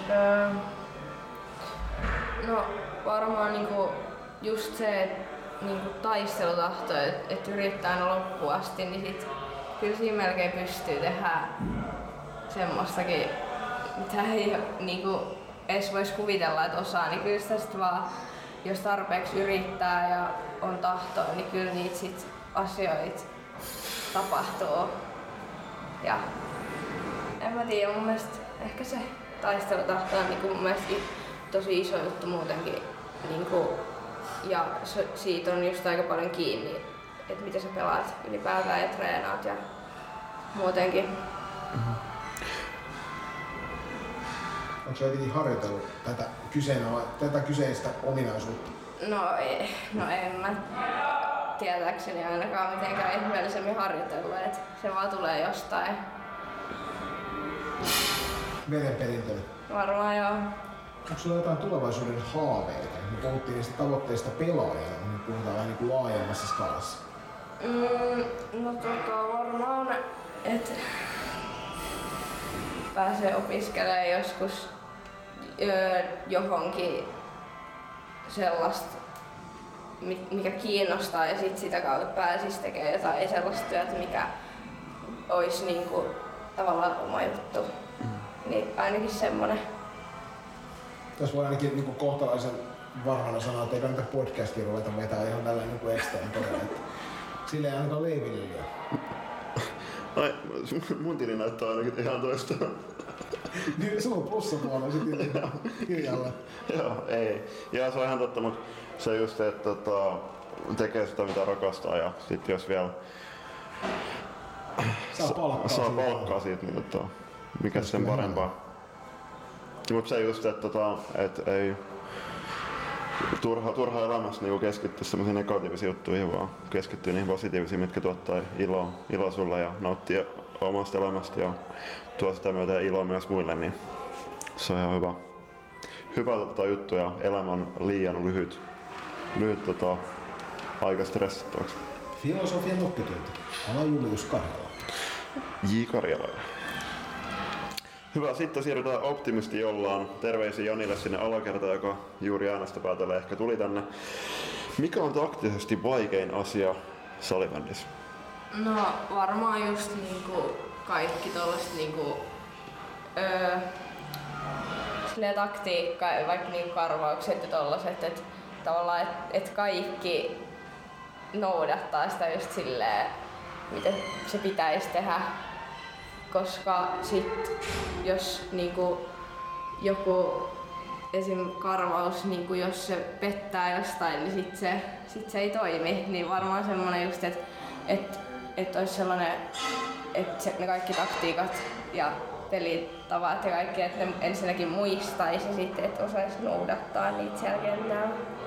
No varmaan niinku just se, että niinku taistelutahto, että yrittää aina loppuun asti, niin sit kyllä siinä melkein pystyy tehdä semmoistakin, mitä ei niinku edes vois kuvitella, että osaa, niin kyllä sitä sit vaan, jos tarpeeksi yrittää ja on tahtoa, niin kyllä niitä sit asioita tapahtuu. Ja en mä tiedä, mun mielestä ehkä se taistelutahto on niinku mun mielestä tosi iso juttu muutenkin. Niinku, ja siitä on just aika paljon kiinni, että miten sä pelaat ylipäätään ja treenaat ja muutenkin. Onko sä jotenkin harjoitellut tätä kyseistä ominaisuutta? No en mä tietääkseni ainakaan mitenkään ihmeellisemmin harjoitellut, että se vaan tulee jostain. Verenperintönä. Varmaan joo. Onko sulla jotain tulevaisuuden haaveita? Me puhuttiin niistä tavoitteista pelaajana, niin puhutaan vähän niin kuin laajemmassa skaalassa. No varmaan, että pääsee opiskelemaan joskus johonkin sellaista, mikä kiinnostaa, ja sit sitä kautta pääsisi tekemään jotain sellaista työtä, mikä olisi niinku tavallaan oma juttu. Niin ainakin semmonen. Tässä voi ainakin niin kohtalaisen varhainen sanoa, että ei kannata podcastia ruveta vetää ihan tällainen niin eksteen todella. Sillä ei ainakaan leiville lyö. Ai, mun tili näyttää ainakin ihan toista. Niin, sulla on plussapuolella se tili kirjalle. Joo, ei. Ja se on ihan totta, mutta se just, että tekee sitä mitä rakastaa ja sit jos vielä saa palkkaa siitä, niin mikä sen parempaa. Mutta se just, että ei turha elämässä niinku keskittyä semmoisiin negatiivisiin juttuihin, vaan keskittyä niihin positiivisiin, mitkä tuottaa iloa sulle ja nauttia omasta elämästä ja tuo sitä myötä iloa myös muille, niin se on ihan hyvä juttu ja elämä on liian lyhyt aika stressattavaksi. Filosofian oppitunti. Ala Julius Karjala. J. Karjala. Hyvä, sitten siirrytään optimisti jollaan. Terveisiä Janille sinne alakertaan, joka juuri äänestä päätellä ehkä tuli tänne. Mikä on taktisesti vaikein asia salibändissä? No varmaan just niinku kaikki tollaset niinku silleen taktiikka, vaikka niinku karvaukset ja tollaset, että tavallaan et kaikki noudattaa sitä just silleen, miten se pitäisi tehdä. Koska sit jos niinku joku esim. Karvaus, niinku jos se pettää jostain, niin sit se ei toimi. Niin varmaan semmonen just, että olisi sellainen, että ne kaikki taktiikat ja pelitavat ja kaikki, että ne ensinnäkin muistaisi ja sitten, että osaisi noudattaa niitä siellä kentällä.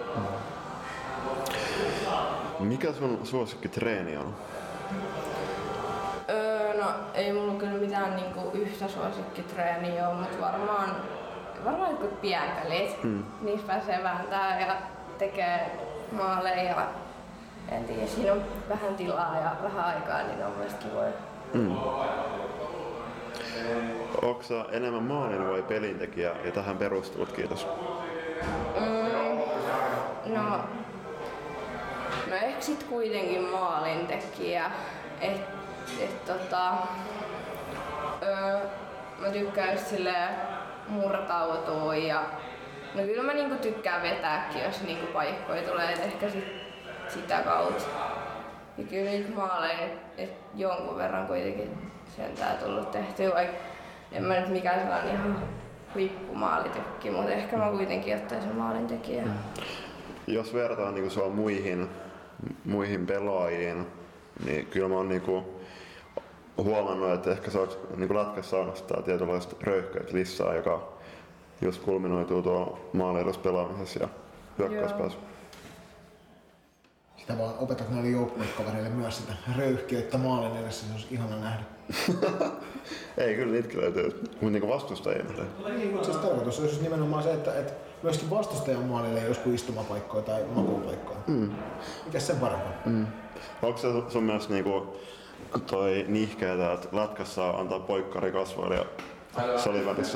Mikä sun suosikkitreeni on? No ei mulla kyllä mitään niinku yhtä suosikkitreeniä ole, mutta varmaan jotkut pienpelit. Niissä pääsee vääntämään ja tekee maaleja ja en tiedä, siinä on vähän tilaa ja vähän aikaa, niin on myös kivoja. Onko sä enemmän maalin vai pelintekijä ja tähän perustelut? Kiitos. No ehkä sit kuitenkin maalintekijä. Mä tykkään just silleen murtautua ja no kyllä mä niinku tykkään vetääkin, jos niinku paikkoja tulee, et ehkä sitä kautta. Ja kyllä niitä maaleja jonkun verran kuitenkin sentään tullut tehtyä, vaikka en mä nyt mikään sellainen ihan huippumaalitykki, mutta ehkä mä kuitenkin ottaisin maalintekijää. Jos vertaan niinku sua muihin pelaajiin, niin kyllä mä oon niinku huomannut, että ehkä sä oot niinku lätkässä ainoastaan tietynlaista röyhkeät lisää, joka just kulminoituu tuolla maaliedus pelaamisessa ja hyökkäyspäässä. sitä vaan opetat näille joukkuekavereille myös sitä röyhkeyttä maalin edessä, se olisi ihana nähdä. Ei, kyllä niitäkin löytyy, mutta niinku vastustajia. Niin, mutta siis tarkoitus olisi nimenomaan se, että myöskin vastustajan maalille ei joskus istumapaikkoja tai makuupaikkoja. Mikäs sen parempaa? Onko se sun mielestä niinku toi nihkeetä, että lätkässä antaa poikkari kasvoille ja salivälissä?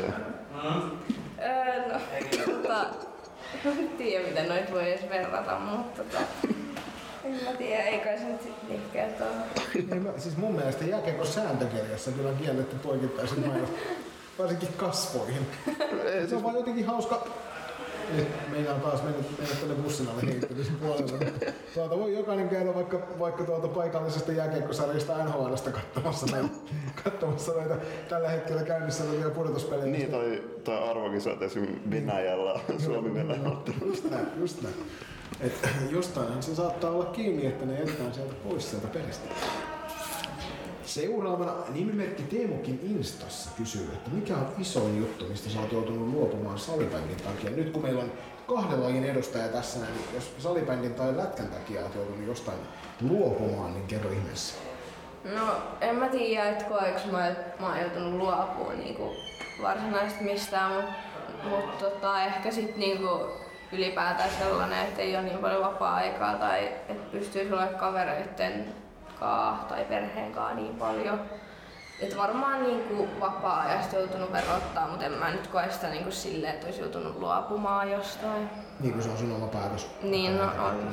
En tiedä miten noit voi edes verrata, mutta en mä tiedä, ei kai se nyt nihkeet ole. Siis mun mielestä jääkiekon sääntökirjassa kyllä on kielletty poikittaiset mainot, varsinkin kasvoihin. Se on vaan jotenkin hauska. Nyt meillä on taas mennyt tuonne bussin alle heittelyisen puolelle. Voi jokainen käydä vaikka tuolta paikallisesta jääkiekkosarjasta NHL:stä katsomassa näitä tällä hetkellä käynnissä olevia pudotuspelejä. Niin, tai arvokisat esimerkiksi Venäjällä Suomi-Venäjällä. Just näin. Et jostainhan se saattaa olla kiinni, että ne jätetään sieltä pois sieltä pelistä. Seuraavana nimimerkki Teemukin Instassa kysyy, että mikä on isoin juttu, mistä sä oot joutunut luopumaan salibändin takia. Nyt kun meillä on kahden lajin edustaja tässä, niin jos salibändin tai lätkän takia oot joutunut jostain luopumaan, niin kerro ihmeessä. No en mä tiedä, että koeks mä oon joutunut luopumaan niinku varsinaisesti mistään, mutta ehkä sit niinku ylipäätään sellainen, että ei ole niin paljon vapaa-aikaa tai että pystyisi olemaan kavereitten tai perheen kanssa niin paljon. Et varmaan niinku vapaa-ajasta joutunut verottaa, mutta en mä nyt koe sitä niinku silleen, että olisi joutunut luopumaan jostain. Niin kuin se on sun oma päätös. Niin, no on.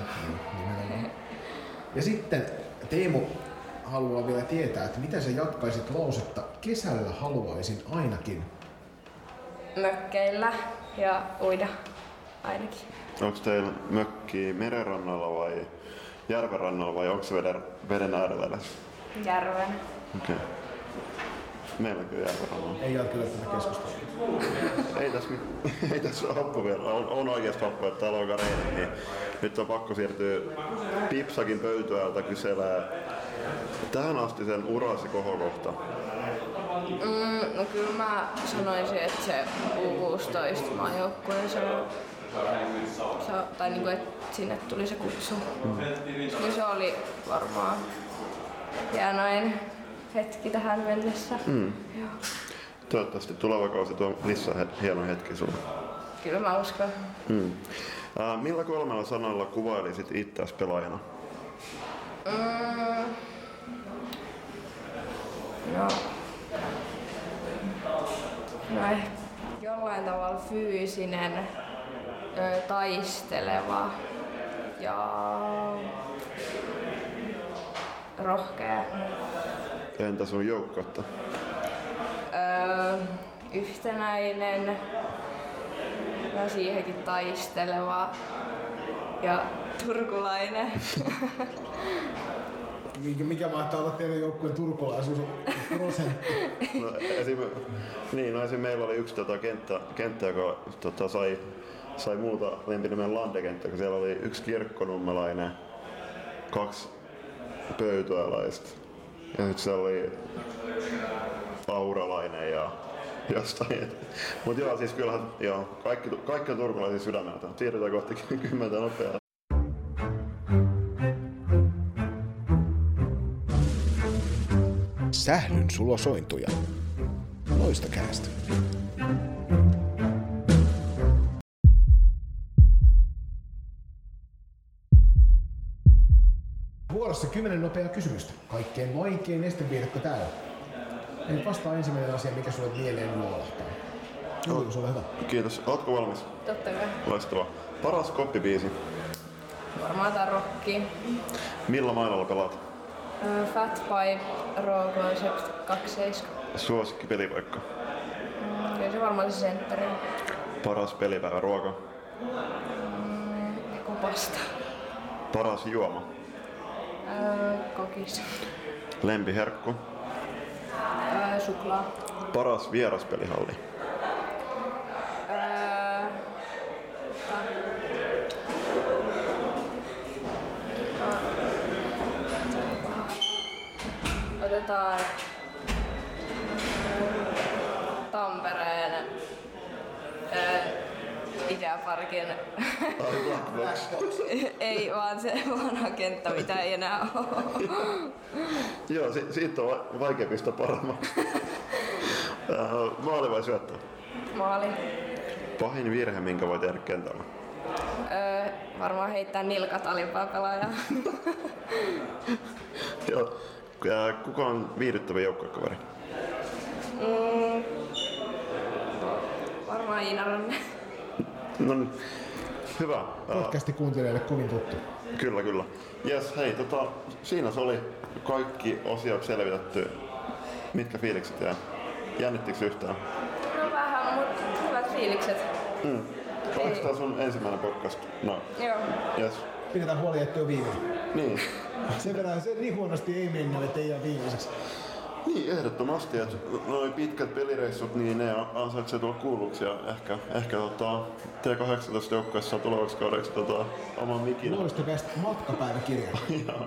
Ja sitten Teemu haluaa vielä tietää, että miten sä jatkaisit lausetta kesällä haluaisin ainakin mökkeillä ja uida ainakin. Onko teillä mökki merenrannalla vai järvenrannalla vai onko se veden äärellä? Järven. Okei. Meillä kyllä järvenrannalla. Ei jää kyllä tätä keskustelua. Ei tässä ole happu vielä. On oikeasti happu, että täällä on kareeni, niin nyt on pakko siirtyä Pipsakin pöytäältä kyselemään tähän asti sen urasi kohokohta. No kyllä mä sanoisin, että se U16 maajoukkueen tai niinku, että sinne tuli se kutsu. Niin se oli varmaan hienoin hetki tähän mennessä. Joo. Toivottavasti tuleva kausi tuo lisää hieno hetki sulle. Kyllä mä uskon. Millä 3 sanalla kuvailisit itseäsi pelaajana? No ehkä jollain tavalla fyysinen, taisteleva ja rohkea. Entä sun joukkuetta? Yhtenäinen ja siihenkin taisteleva ja turkulainen. Mikä mahtaa olla teidän joukkueen turkulaisuus prosentti? Esim. Meillä oli yksi kenttä, joka sai muuta lempinimen Landekenttä, kun siellä oli yksi kirkkonummelainen, 2 pöytäläistä ja nyt siellä oli auralainen ja jostain. Mut joo, siis kyllähän kaikki on turkulaisia sydämeltä. Siirrytään kohti 10 nopeaa. Sählyn sulosointuja. Loistakäästä. Vuorossa 10 nopeaa kysymystä. Kaikkein vaikein estepiirrettä täällä. Eli vastaa ensimmäinen asia, mikä sulle mieleen nuolahtaa. Julius, ole hyvä. Kiitos. Ootko valmis? Totta kai. Loistavaa. Paras koppibiisi? Varmaan tää rocki. Millä mailalla pelaat? Fat Five, Raw Concept 27. Suosikki pelipaikka? Kyllä se varmaan se sentteri. Paras pelipäivä ruoka? Kupasta. Paras juoma? Kokis. Lempiherkku? Suklaa. Paras vieraspelihalli? Otetaan Tampereen Idea Center-parkin. Black Box. Ei, vaan se vanha kenttä, mitä ei enää ole. Joo, siitä on vaikea pistää paremmaksi. Maali vai syöttö? Maali. Pahin virhe, minkä voi tehdä kentällä? Varmaan heittää nilkat alimpaa pelaajaa. Joo. Kuka on viihdyttävä joukkuekaveri? Varmaan Iina Ranne. No niin, hyvä. Podcasti kuuntelijoille kovin tuttu. Kyllä. Jes, hei, siinä se oli kaikki osiot selvitetty. Mitkä fiilikset jää? Jännittikö yhtään? No vähän, mutta hyvät fiilikset. Oliko tää sun ensimmäinen podcast? No. Joo. Jes. Pidetään huoli, ettei ole viimeinen. Niin. Sen verran se niin huonosti ei mennä, ettei ole viimeiseksi. Niin, ehdottomasti, että noin pitkät pelireissut, niin ne ansaitsee tulla kuulluksi ja ehkä T18 joukkueessa tulevaksi kaudeksi oman mikin. Luulisit päästä matkapäiväkirjaan. Joo.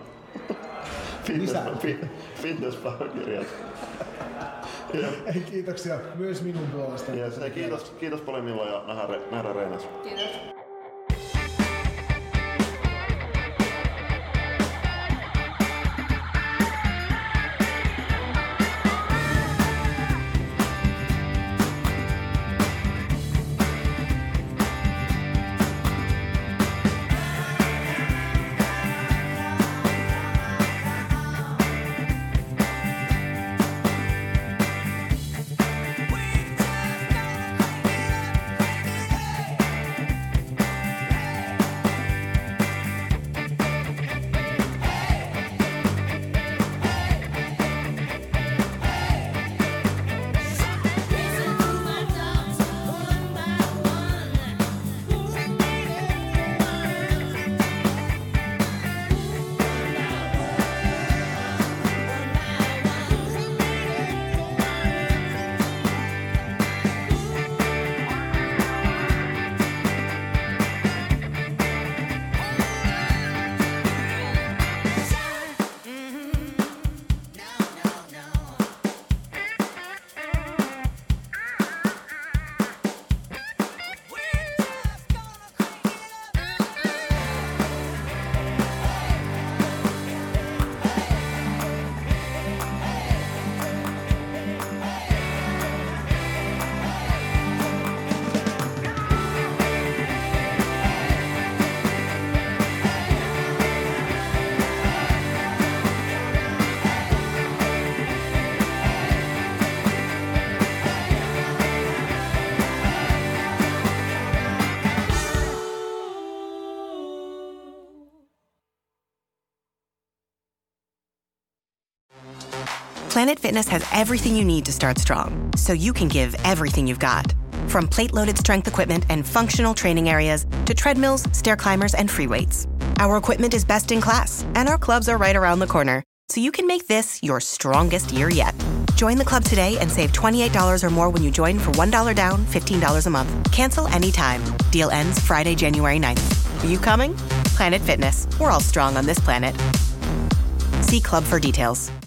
Fitnesspäiväkirjat. Ei, kiitoksia myös minun puolesta. Yes, hei, kiitos paljon Milla ja nähdään reenassa. Kiitos. Planet Fitness has everything you need to start strong, so you can give everything you've got. From plate-loaded strength equipment and functional training areas to treadmills, stair climbers, and free weights. Our equipment is best in class, and our clubs are right around the corner, so you can make this your strongest year yet. Join the club today and save $28 or more when you join for $1 down, $15 a month. Cancel anytime. Deal ends Friday, January 9th. Are you coming? Planet Fitness. We're all strong on this planet. See club for details.